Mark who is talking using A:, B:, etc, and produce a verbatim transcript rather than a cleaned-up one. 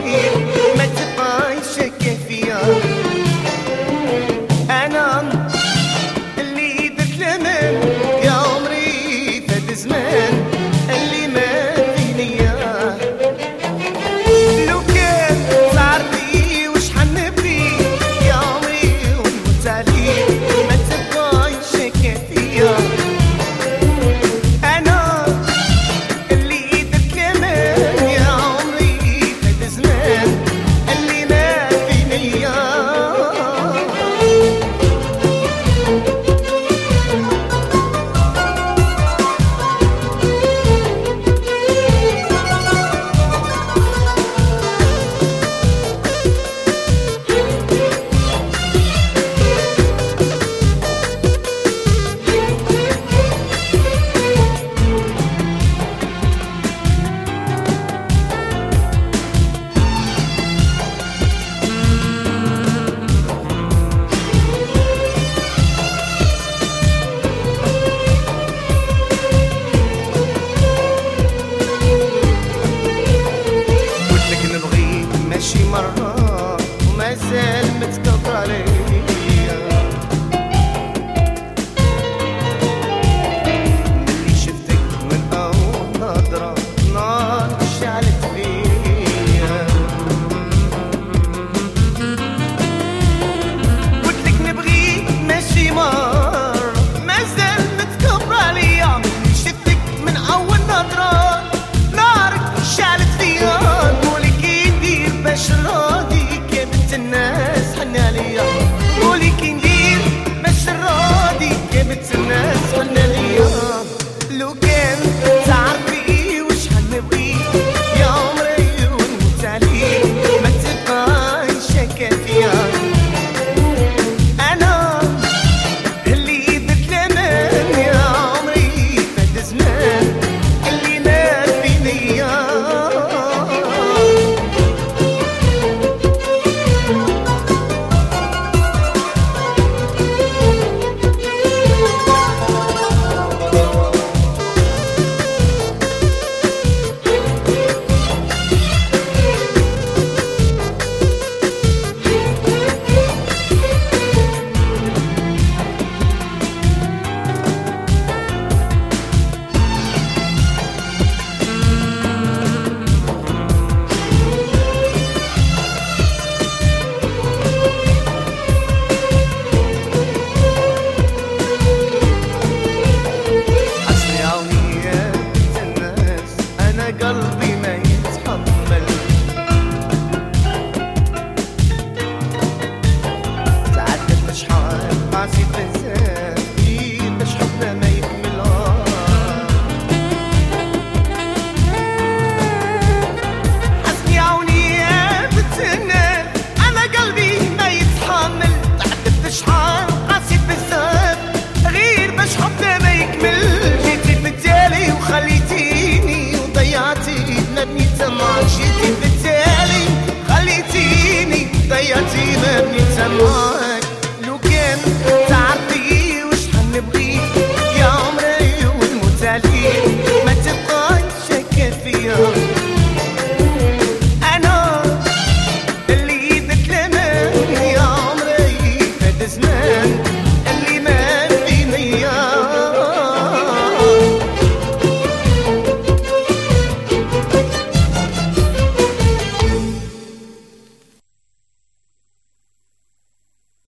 A: ما تبقاش شاكة فيا. انا اللي درت لمن يا عمري فات زمان اللي ما في نية. لو كان تعرفي وش حنبغي يا عمري ونموت عليك ما تبقاش شاكة فيا. انا اللي درت لمن يا عمري فات زمان اللي ما في نية. ماشي مرة وما زال متكبر عليا. ملي شفتك من أول نظرة نار شعلت فيا. قلتلك نبغيك ماشي مرة ما زال متكبر عليا. ملي شفتك من أول نظرة نارك شعلت فيا. باش راضي كابت الناس حنا ليا. قولي كي ندير باش راضي كابت الناس حنا ليا. لو كان تعرفي وش حنبغي يا عمري ونموت عليك ما تبقاش شاكة فيا. انا اللي درت لمن يا عمري فات زمان اللي ما في نية. قلبي ما يتحمل تعدت شحال قاسي بزاف باش حبنا ما يكمل. حسبي عوني يا بنت الناس انا قلبي ما يتحمل. تعدت شحال قاسي بزاف غير باش حبنا ما يكمل. جيتي بالتالي وخليتيني ضيعتي لبني تما جيتي